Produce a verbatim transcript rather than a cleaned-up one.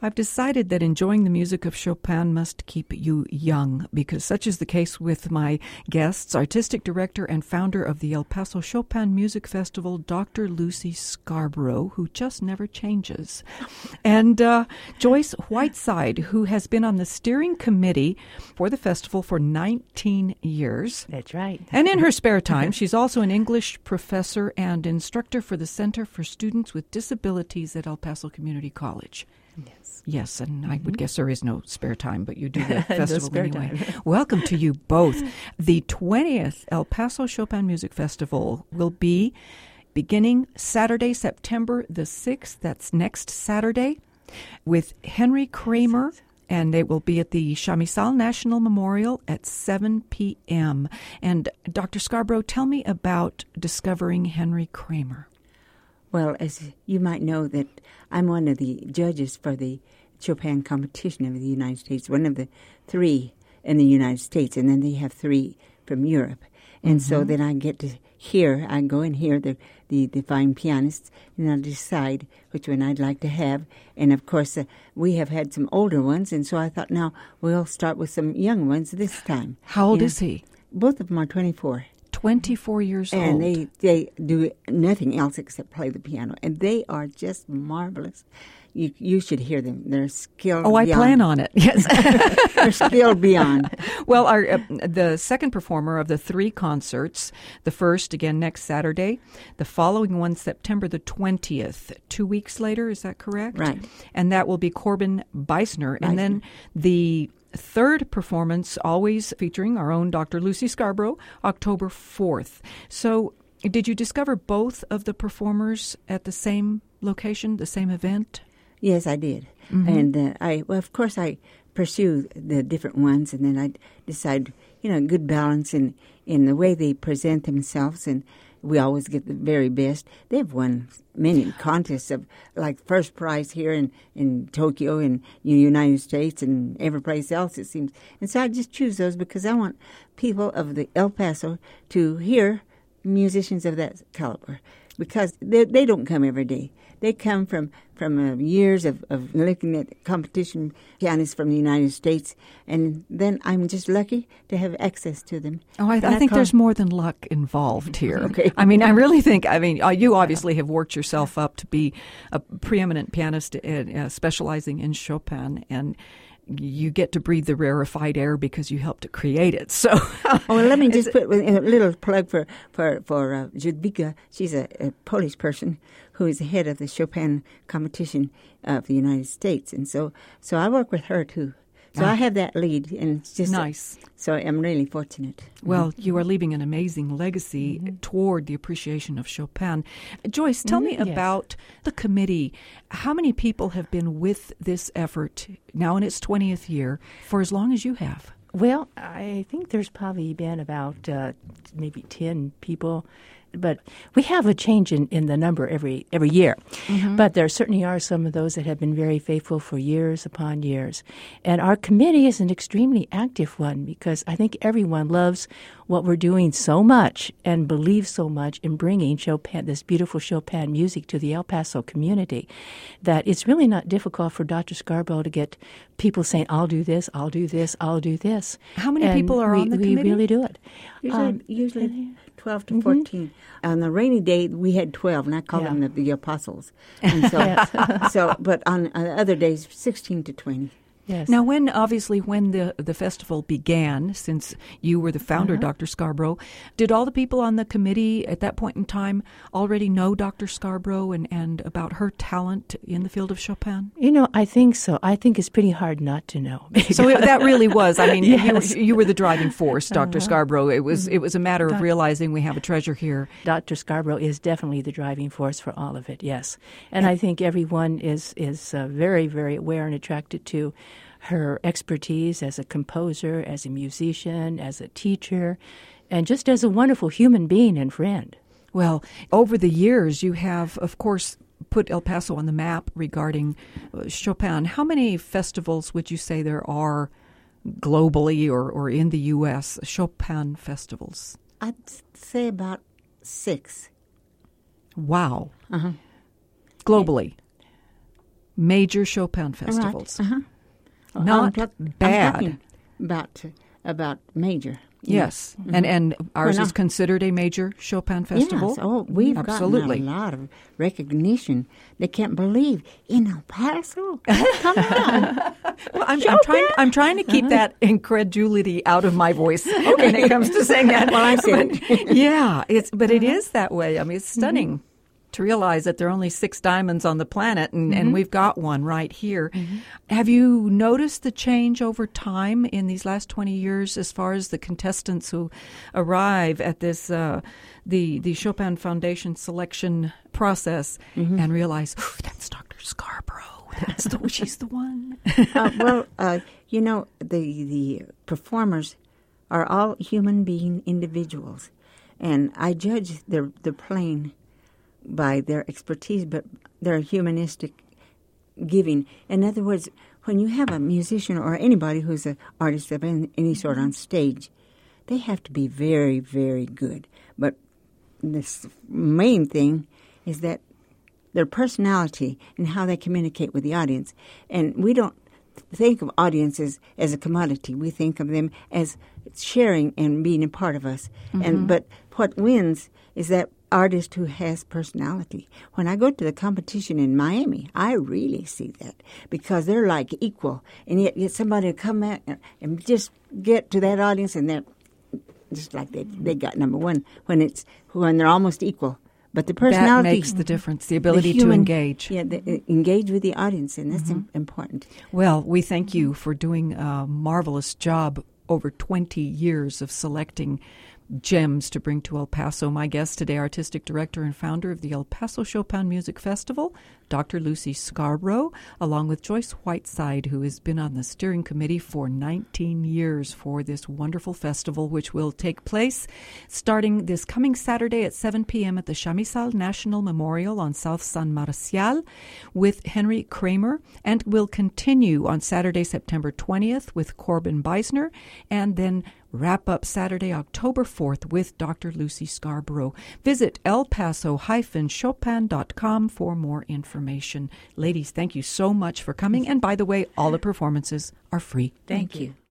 I've decided that enjoying the music of Chopin must keep you young, because such is the case with my guests, artistic director and founder of the El Paso Chopin Music Festival, Doctor Lucy Scarborough, who just never changes, and uh, Joyce Whiteside, who has been on the steering committee for the festival for nineteen years. That's right. And in her spare time, she's also an English professor and instructor for the Center for Students with Disabilities at El Paso Community College. Yes. Yes, and I would guess there is no spare time, but you do the festival spare anyway. time. Welcome to you both. The twentieth El Paso Chopin Music Festival will be beginning Saturday, September the sixth. That's next Saturday, with Henry Kramer, and it will be at the Chamizal National Memorial at seven p.m. And Doctor Scarborough, tell me about discovering Henry Kramer. Well, as you might know, that I'm one of the judges for the Chopin competition of the United States, one of the three in the United States, and then they have three from Europe. And mm-hmm. so then I get to hear, I go and hear the, the, the fine pianists, and I'll decide which one I'd like to have. And, of course, uh, we have had some older ones, and so I thought, now we'll start with some young ones this time. How old you is know, he? Both of them are twenty-four. twenty-four years and old. And they, they do nothing else except play the piano. And they are just marvelous. You you should hear them. They're skilled Oh, I beyond. plan on it, yes. They're skilled beyond. Well, our uh, the second performer of the three concerts, the first, again, next Saturday, the following one, September the twentieth, two weeks later, is that correct? Right. And that will be Corbin Beisner. Beisner. And then the third performance, always featuring our own Doctor Lucy Scarborough, October fourth. So did you discover both of the performers at the same location, the same event? Yes, I did. Mm-hmm. And uh, I, well, of course, I pursue the different ones, and then I decide, you know, good balance in, in the way they present themselves, and we always get the very best. They've won many contests of, like, first prize here in, in Tokyo and the United States and every place else, it seems. And so I just choose those because I want people of the El Paso to hear musicians of that caliber, because they, they don't come every day. They come from, from uh, years of, of looking at competition pianists from the United States, and then I'm just lucky to have access to them. Oh, I, I I think call, there's more than luck involved here. Okay. I mean, I really think, I mean, uh, you obviously have worked yourself up to be a preeminent pianist uh, uh, specializing in Chopin, and you get to breathe the rarefied air because you helped to create it. So, oh, well, let me just put a little plug for for for uh, Judwika. She's a, a Polish person who is the head of the Chopin competition of the United States, and so so I work with her too. So ah. I have that lead, and it's just nice. A, so I'm really fortunate. Well, mm-hmm. you are leaving an amazing legacy mm-hmm. toward the appreciation of Chopin. Joyce, tell mm-hmm. me yes. about the committee. How many people have been with this effort now in its twentieth year for as long as you have? Well, I think there's probably been about uh, maybe ten people. But we have a change in, in the number every every year. Mm-hmm. But there certainly are some of those that have been very faithful for years upon years. And our committee is an extremely active one because I think everyone loves what we're doing so much and believes so much in bringing Chopin, this beautiful Chopin music to the El Paso community, that it's really not difficult for Doctor Scarborough to get people saying, I'll do this, I'll do this, I'll do this. How many and people are we, on the we committee? We really do it. Usually, Um, usually twelve to fourteen. Mm-hmm. On the rainy day, we had twelve, and I call Yeah. them the, the apostles. And so, so, but on, on other days, sixteen to twenty. Yes. Now, when obviously when the, the festival began, since you were the founder, uh-huh. Doctor Scarborough, did all the people on the committee at that point in time already know Doctor Scarborough and, and about her talent in the field of Chopin? You know, I think so. I think it's pretty hard not to know. So it, that really was. I mean, yes. you, you were the driving force, Doctor Uh-huh. Scarborough. It was Mm-hmm. it was a matter of Doc- realizing we have a treasure here. Doctor Scarborough is definitely the driving force for all of it, yes. And I think everyone is, is uh, very, very aware and attracted to her expertise as a composer, as a musician, as a teacher, and just as a wonderful human being and friend. Well, over the years, you have, of course, put El Paso on the map regarding uh, Chopin. How many festivals would you say there are globally or, or in the U S, Chopin festivals? I'd say about six. Wow. Uh-huh. Globally. major Chopin festivals. Right. Uh-huh. Well, Not I'm talk- bad. I'm talking about, about major. Yes, Mm-hmm. and and ours Well, is no. considered a major Chopin festival. Yes. Oh, we've Absolutely. gotten a lot of recognition. They can't believe in El Paso. Come on. Well, I'm, I'm trying. I'm trying to keep that incredulity out of my voice when it comes to saying that. Well, I said But, yeah, it's but it is that way. I mean, it's stunning. Mm-hmm. To realize that there are only six diamonds on the planet, and, mm-hmm. and we've got one right here. Mm-hmm. Have you noticed the change over time in these last twenty years as far as the contestants who arrive at this uh, the the Chopin Foundation selection process mm-hmm. and realize, oh, that's Doctor Scarborough. That's the, she's the one. uh, well, uh, you know, the the performers are all human being individuals, and I judge their their playing by their expertise, but their humanistic giving. In other words, when you have a musician or anybody who's an artist of any, any sort on stage, they have to be very, very good. But the main thing is that their personality and how they communicate with the audience. And we don't think of audiences as a commodity. We think of them as sharing and being a part of us. Mm-hmm. And but what wins is that artist who has personality. When I go to the competition in Miami, I really see that because they're like equal. And yet, yet somebody will come out and, and just get to that audience and they're just like they they got number one when it's when they're almost equal. But the personality that makes the difference, the ability the human, to engage. Yeah, the, engage with the audience, and that's mm-hmm. important. Well, we thank you for doing a marvelous job over twenty years of selecting gems to bring to El Paso. My guest today, artistic director and founder of the El Paso Chopin Music Festival, Doctor Lucy Scarborough, along with Joyce Whiteside, who has been on the steering committee for nineteen years for this wonderful festival, which will take place starting this coming Saturday at seven p.m. at the Chamizal National Memorial on South San Marcial with Henry Kramer, and will continue on Saturday, September twentieth with Corbin Beisner, and then wrap up Saturday, October fourth with Doctor Lucy Scarborough. Visit el paso dash chopin dot com for more information. Ladies, thank you so much for coming. And by the way, all the performances are free. Thank, thank you. you.